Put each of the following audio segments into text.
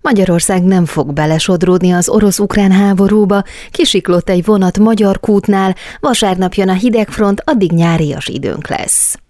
Magyarország nem fog belesodródni az orosz-ukrán háborúba, kisiklott egy vonat Magyar kútnál, vasárnap jön a hidegfront, addig nyárias időnk lesz.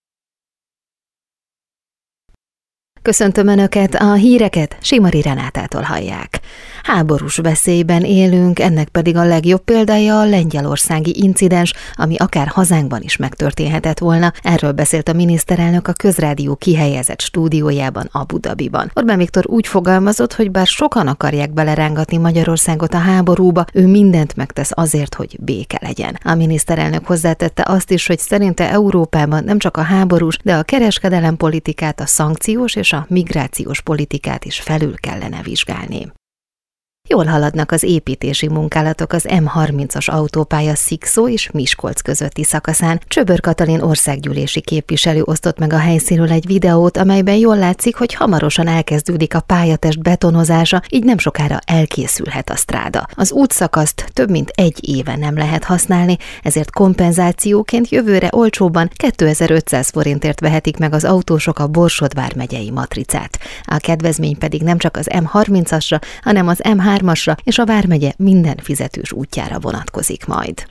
Köszöntöm Önöket, a híreket Simari Renátától hallják. Háborús veszélyben élünk, ennek pedig a legjobb példája a lengyelországi incidens, ami akár hazánkban is megtörténhetett volna. Erről beszélt a miniszterelnök a Közrádió kihelyezett stúdiójában Abu Dhabiban. Orbán Viktor úgy fogalmazott, hogy bár sokan akarják belerángatni Magyarországot a háborúba, ő mindent megtesz azért, hogy béke legyen. A miniszterelnök hozzátette azt is, hogy szerinte Európában nem csak a háborús, de a kereskedelempolitikát, a szankciós és a migrációs politikát is felül kellene vizsgálni. Jól haladnak az építési munkálatok az M30-as autópálya Szikszó és Miskolc közötti szakaszán. Csöbör Katalin országgyűlési képviselő osztott meg a helyszínről egy videót, amelyben jól látszik, hogy hamarosan elkezdődik a pályatest betonozása, így nem sokára elkészülhet a stráda. Az útszakaszt több mint 1 éve nem lehet használni, ezért kompenzációként jövőre olcsóban 2500 forintért vehetik meg az autósok a Borsod vármegyei matricát. A kedvezmény pedig nem csak az M30-asra, hanem az M3-asra és a vármegye minden fizetős útjára vonatkozik majd.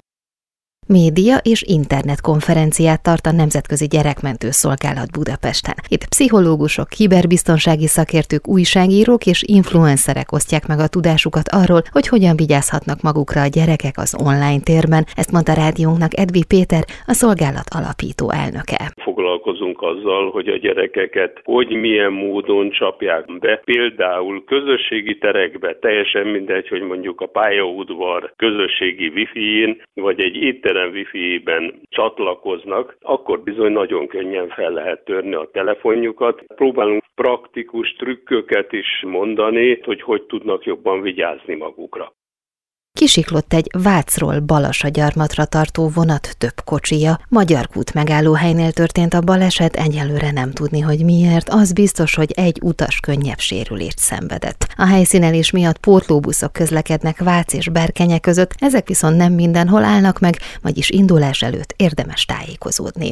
Média és internetkonferenciát tart a Nemzetközi Gyerekmentő Szolgálat Budapesten. Itt pszichológusok, kiberbiztonsági szakértők, újságírók és influencerek osztják meg a tudásukat arról, hogy hogyan vigyázhatnak magukra a gyerekek az online térben. Ezt mondta rádiónknak Edvi Péter, a szolgálat alapító elnöke. Foglalkozunk azzal, hogy a gyerekeket hogy milyen módon csapják be. Például közösségi terekbe, teljesen mindegy, hogy mondjuk a pályaudvar közösségi wifi-n, vagy egy étterem wifi-ben csatlakoznak, akkor bizony nagyon könnyen fel lehet törni a telefonjukat. Próbálunk praktikus trükköket is mondani, hogy tudnak jobban vigyázni magukra. Kisiklott egy Vácról Balassagyarmatra tartó vonat több kocsija. Magyar kút megállóhelynél történt a baleset, egyelőre nem tudni, hogy miért. Az biztos, hogy egy utas könnyebb sérülést szenvedett. A helyszínelés miatt pótlóbuszok közlekednek Vác és Berkenye között, ezek viszont nem mindenhol állnak meg, vagyis indulás előtt érdemes tájékozódni.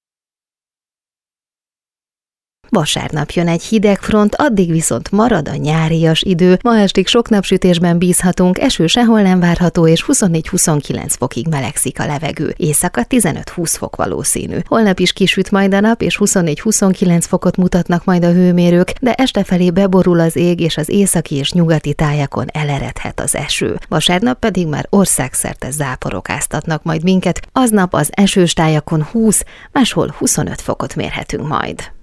Vasárnap jön egy hidegfront, addig viszont marad a nyárias idő. Ma estig sok napsütésben bízhatunk, eső sehol nem várható, és 24-29 fokig melegszik a levegő. Éjszaka 15-20 fok valószínű. Holnap is kisüt majd a nap, és 24-29 fokot mutatnak majd a hőmérők, de este felé beborul az ég, és az északi és nyugati tájakon eleredhet az eső. Vasárnap pedig már országszerte záporokáztatnak majd minket, aznap az esős tájakon 20, máshol 25 fokot mérhetünk majd.